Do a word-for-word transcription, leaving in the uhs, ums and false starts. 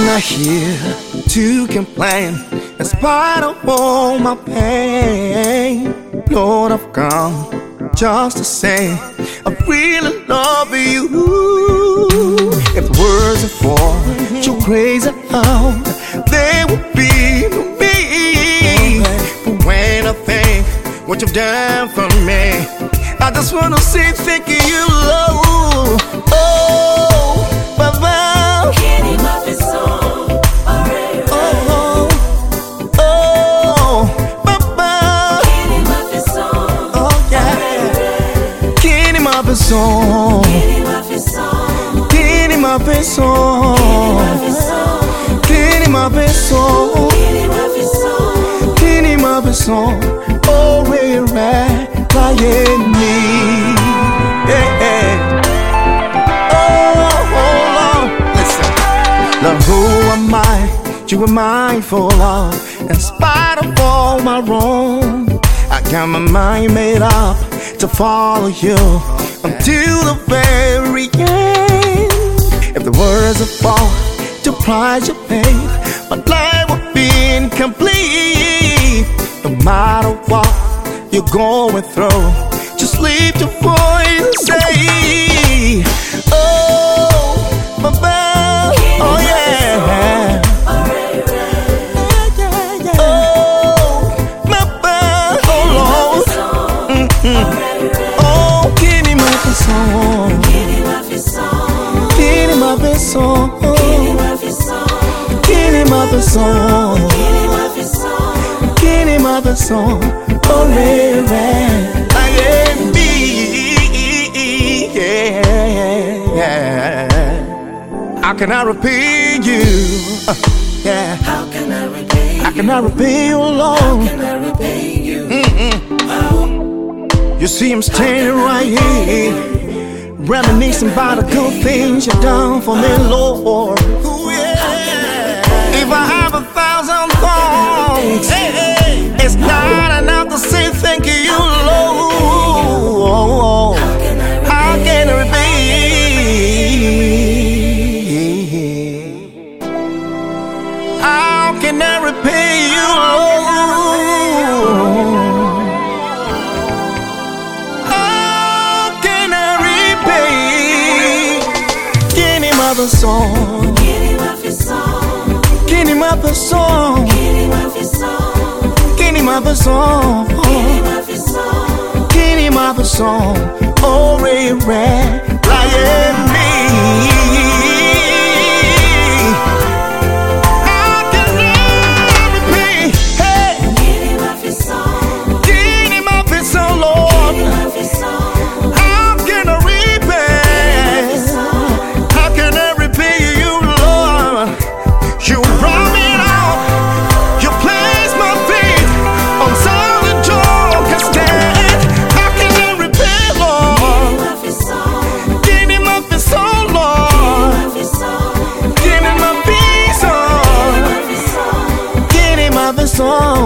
not here to complain, in spite of all my pain. Lord, I've come just to say I really love you. If the words are for your crazy out, they would be to me. But when I think what you've done for me, I just wanna say thank you, Lord. Oh, Baba. Song. Kini mape song. Kini mape song. Kini mape song. Oh, we're right by me. Oh, hold on. Listen. Lord, who am I? You were mindful of. In spite of all my wrong, I got my mind made up to follow you until the very end. If the words are fall to prize your faith, my life would be incomplete. No matter what you're going through, just lift your voice and say, oh, Baba, oh yeah. Oh, Baba, oh Lord. Mm-hmm. Song. Kini mape song. Kini mape song. Kini mape song. Kini mape song. Oh, baby, I am me. Yeah. How can I repay you? Uh, yeah. How can I repay you? How can I repay you, Lord? How can I repay you? Mm-mm. Oh. You see, I'm standing right here, reminiscing about the good things you've done for me, Lord. Ooh, yeah. If I have a thousand thoughts, hey, hey, it's not enough to say thank you, Lord. How can I repay? How can I repay you, Lord? Song. Kini mape song. Kini mape song. Kini mape song. Kini mape song. Kini mape song. Kini mape song. Oh, ray ray, like me. How can I repay? Hey. Kini mape song. Kini mape song, Lord. Kini mape song. How can I repay? How can I? You brought me out. You placed my feet on solid rock and stand. How can I repay, Lord? Give me my peace, oh Lord. Give me my peace, oh. Give me my peace, oh.